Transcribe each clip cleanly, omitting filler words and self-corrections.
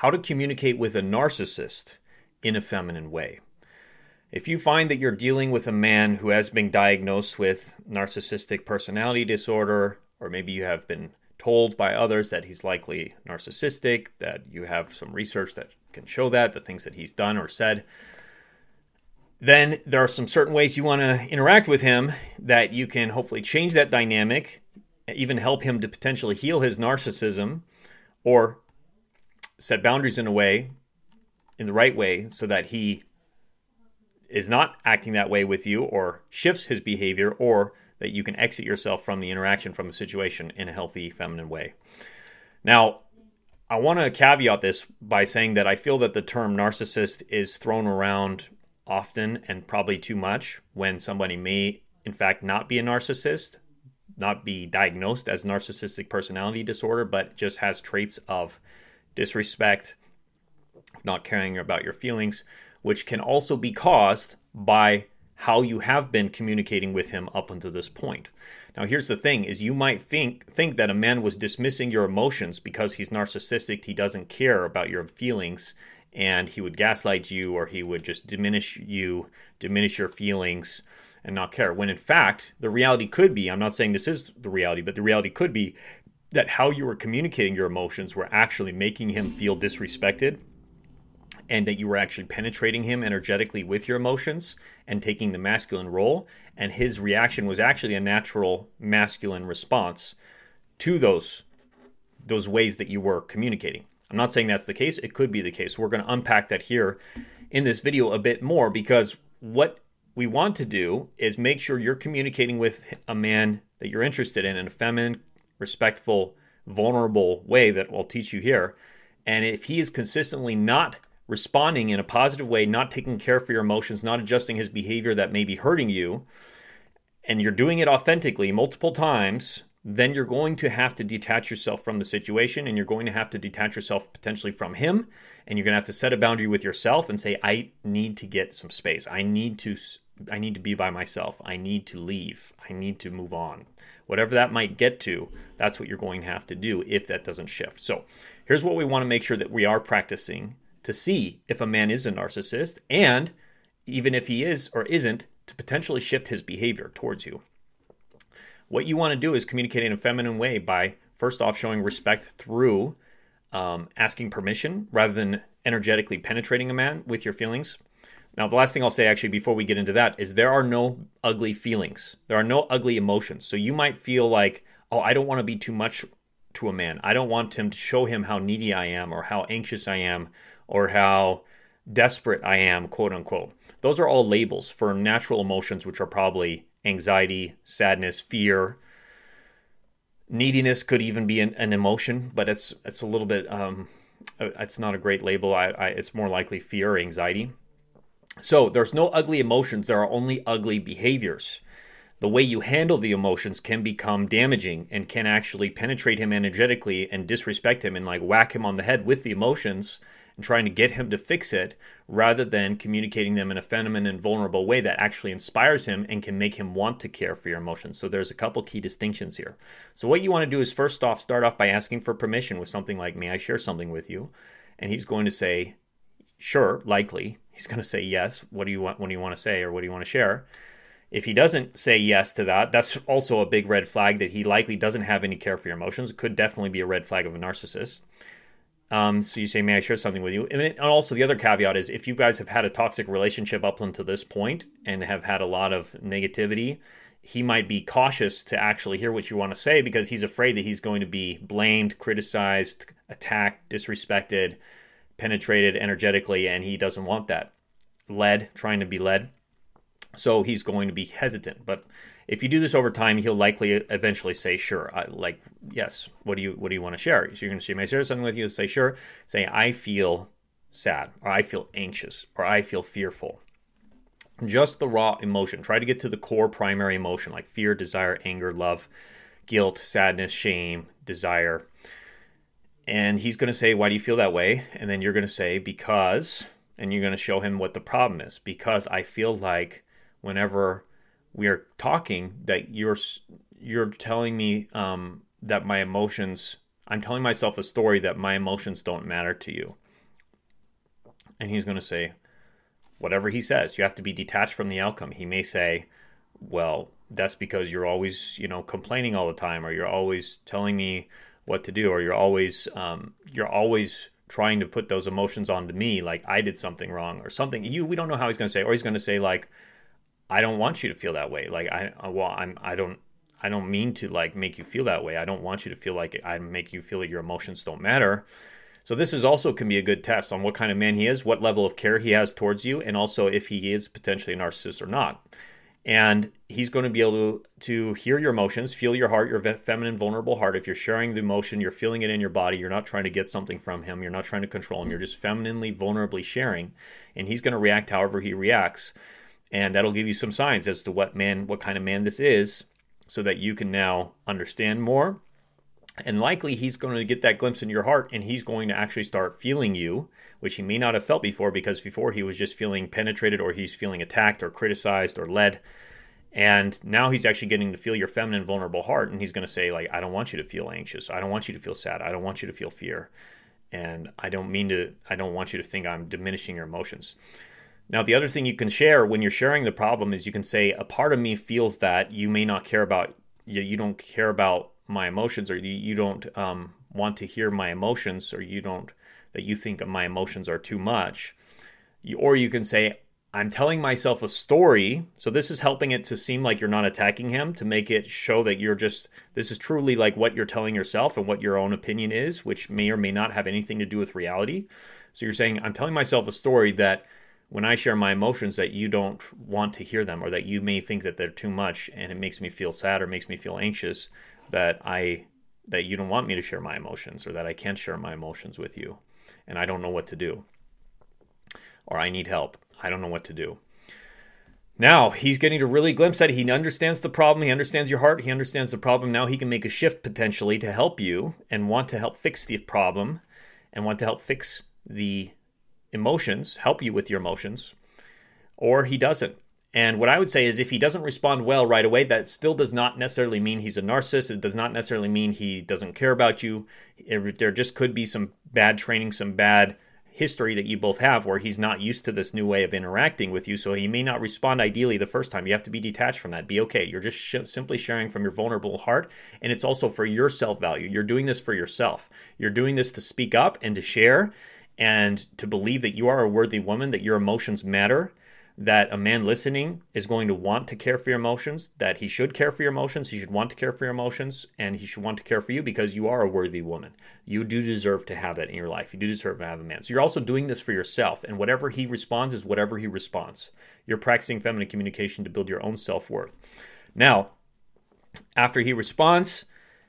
how to communicate with a narcissist in a feminine way. If you find that you're dealing with a man who has been diagnosed with narcissistic personality disorder, or maybe you have been told by others that he's likely narcissistic, that you have some research that can show that, the things that he's done or said, then there are some certain ways you want to interact with him that you can hopefully change that dynamic, even help him to potentially heal his narcissism, or set boundaries in the right way, so that he is not acting that way with you or shifts his behavior, or that you can exit yourself from the interaction, from the situation in a healthy, feminine way. Now, I want to caveat this by saying that I feel that the term narcissist is thrown around often and probably too much when somebody may, in fact, not be a narcissist, not be diagnosed as narcissistic personality disorder, but just has traits of disrespect, not caring about your feelings, which can also be caused by how you have been communicating with him up until this point. Now, here's the thing, is you might think that a man was dismissing your emotions because he's narcissistic, he doesn't care about your feelings, and he would gaslight you, or he would just diminish your feelings and not care. When in fact, the reality could be, I'm not saying this is the reality, but the reality could be that how you were communicating your emotions were actually making him feel disrespected, and that you were actually penetrating him energetically with your emotions and taking the masculine role. And his reaction was actually a natural masculine response to those ways that you were communicating. I'm not saying that's the case. It could be the case. We're going to unpack that here in this video a bit more, because what we want to do is make sure you're communicating with a man that you're interested in a feminine, respectful, vulnerable way that I'll teach you here. And if he is consistently not responding in a positive way, not taking care for your emotions, not adjusting his behavior that may be hurting you, and you're doing it authentically multiple times, then you're going to have to detach yourself from the situation, and you're going to have to detach yourself potentially from him, and you're going to have to set a boundary with yourself and say, I need to get some space. I need to be by myself. I need to leave. I need to move on. Whatever that might get to, that's what you're going to have to do if that doesn't shift. So here's what we want to make sure that we are practicing to see if a man is a narcissist, and even if he is or isn't, to potentially shift his behavior towards you. What you want to do is communicate in a feminine way by, first off, showing respect through asking permission rather than energetically penetrating a man with your feelings. Now, the last thing I'll say actually before we get into that is there are no ugly feelings. There are no ugly emotions. So you might feel like, oh, I don't want to be too much to a man. I don't want him to show him how needy I am, or how anxious I am, or how desperate I am, quote unquote. Those are all labels for natural emotions, which are probably anxiety, sadness, fear. Neediness could even be an emotion, but it's a little bit, it's not a great label. It's more likely fear or anxiety. So there's no ugly emotions. There are only ugly behaviors. The way you handle the emotions can become damaging and can actually penetrate him energetically and disrespect him and like whack him on the head with the emotions and trying to get him to fix it, rather than communicating them in a feminine and vulnerable way that actually inspires him and can make him want to care for your emotions. So there's a couple key distinctions here. So what you want to do is first off, start off by asking for permission with something like, may I share something with you? And he's going to say, sure, likely. He's going to say yes. What do you want to say, or what do you want to share? If he doesn't say yes to that, that's also a big red flag that he likely doesn't have any care for your emotions. It could definitely be a red flag of a narcissist. So you say, may I share something with you? And also the other caveat is, if you guys have had a toxic relationship up until this point and have had a lot of negativity, he might be cautious to actually hear what you want to say, because he's afraid that he's going to be blamed, criticized, attacked, disrespected, penetrated energetically, and he doesn't want that. Trying to be led. So he's going to be hesitant. But if you do this over time, he'll likely eventually say, sure, yes, what do you want to share? So you're going to say, may I share something with you? Say, sure. Say, I feel sad, or I feel anxious, or I feel fearful. Just the raw emotion. Try to get to the core primary emotion, like fear, desire, anger, love, guilt, sadness, shame, desire. And he's going to say, why do you feel that way? And then you're going to say, because, and you're going to show him what the problem is. Because I feel like whenever we are talking, that you're telling me that my emotions, I'm telling myself a story that my emotions don't matter to you. and he's going to say whatever he says. You have to be detached from the outcome. He may say, well, that's because you're always, complaining all the time, or you're always telling me what to do, or you're always trying to put those emotions onto me, like I did something wrong or something. We don't know how he's going to say, or he's going to say like, I don't want you to feel that way. Like I don't mean to like make you feel that way. I don't want you to feel like I make you feel like your emotions don't matter. So this is also can be a good test on what kind of man he is, what level of care he has towards you, and also if he is potentially a narcissist or not. And he's going to be able to hear your emotions, feel your heart, your feminine, vulnerable heart. If you're sharing the emotion, you're feeling it in your body. You're not trying to get something from him. You're not trying to control him. You're just femininely, vulnerably sharing. And he's going to react however he reacts. And that'll give you some signs as to what kind of man this is, so that you can now understand more. And likely he's going to get that glimpse in your heart, and he's going to actually start feeling you, which he may not have felt before, because before he was just feeling penetrated, or he's feeling attacked or criticized or led. And now he's actually getting to feel your feminine, vulnerable heart, and he's going to say, like, I don't want you to feel anxious. I don't want you to feel sad. I don't want you to feel fear. And I don't want you to think I'm diminishing your emotions. Now, the other thing you can share when you're sharing the problem is you can say, a part of me feels that you may not care about, you don't care about my emotions, or you don't want to hear my emotions, or that you think my emotions are too much. Or you can say, I'm telling myself a story. So this is helping it to seem like you're not attacking him, to make it show that this is truly like what you're telling yourself and what your own opinion is, which may or may not have anything to do with reality. So you're saying, I'm telling myself a story that when I share my emotions, that you don't want to hear them, or that you may think that they're too much and it makes me feel sad or makes me feel anxious, that you don't want me to share my emotions, or that I can't share my emotions with you, and I don't know what to do, or I need help. I don't know what to do. Now he's getting to really glimpse that he understands the problem. He understands your heart. He understands the problem. Now he can make a shift potentially to help you, and want to help fix the problem, and want to help fix the emotions, help you with your emotions, or he doesn't. And what I would say is, if he doesn't respond well right away, that still does not necessarily mean he's a narcissist. It does not necessarily mean he doesn't care about you. There just could be some bad training, some bad history that you both have, where he's not used to this new way of interacting with you. So he may not respond ideally the first time. You have to be detached from that. Be okay. You're just simply sharing from your vulnerable heart. And it's also for your self-value. You're doing this for yourself. You're doing this to speak up and to share, and to believe that you are a worthy woman, that your emotions matter, that a man listening is going to want to care for your emotions, that he should care for your emotions, he should want to care for your emotions, and he should want to care for you because you are a worthy woman. You do deserve to have that in your life. You do deserve to have a man. So you're also doing this for yourself, and whatever he responds is whatever he responds. You're practicing feminine communication to build your own self-worth. Now, after he responds,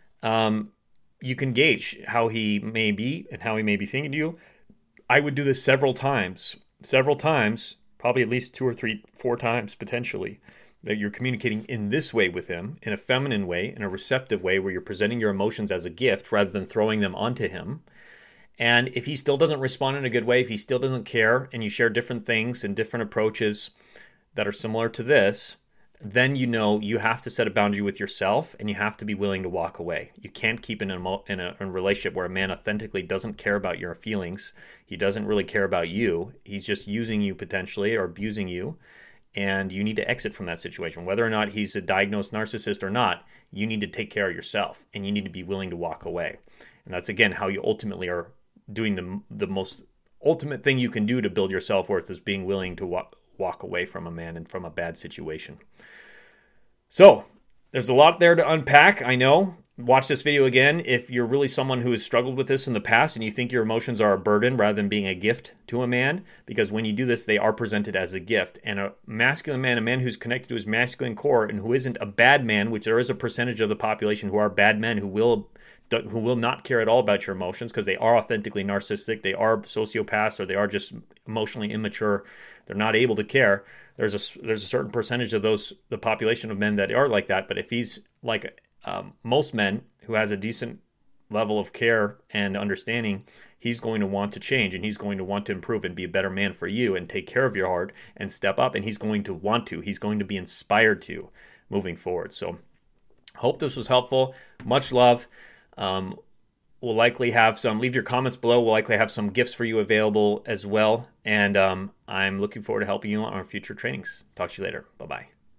you can gauge how he may be and how he may be thinking to you. I would do this several times, probably at least 2 or 3, 4 times potentially, that you're communicating in this way with him, in a feminine way, in a receptive way, where you're presenting your emotions as a gift rather than throwing them onto him. And if he still doesn't respond in a good way, if he still doesn't care, and you share different things and different approaches that are similar to this, then you have to set a boundary with yourself, and you have to be willing to walk away. You can't keep in a relationship where a man authentically doesn't care about your feelings. He doesn't really care about you. He's just using you potentially, or abusing you, and you need to exit from that situation. Whether or not he's a diagnosed narcissist or not, you need to take care of yourself, and you need to be willing to walk away. And that's, again, how you ultimately are doing the most ultimate thing you can do to build your self-worth, is being willing to walk away from a man and from a bad situation. So there's a lot there to unpack, I know. Watch this video again if you're really someone who has struggled with this in the past and you think your emotions are a burden rather than being a gift to a man, because when you do this, they are presented as a gift. And a masculine man, a man who's connected to his masculine core and who isn't a bad man, which there is a percentage of the population who are bad men who will not care at all about your emotions because they are authentically narcissistic, they are sociopaths, or they are just emotionally immature, they're not able to care. There's a certain percentage of the population of men that are like that. But if he's like most men who has a decent level of care and understanding, he's going to want to change, and he's going to want to improve and be a better man for you and take care of your heart and step up, and he's going to be inspired to moving forward. So hope this was helpful. Much love. We'll likely have some, leave your comments below. We'll likely have some gifts for you available as well. And I'm looking forward to helping you on our future trainings. Talk to you later. Bye-bye.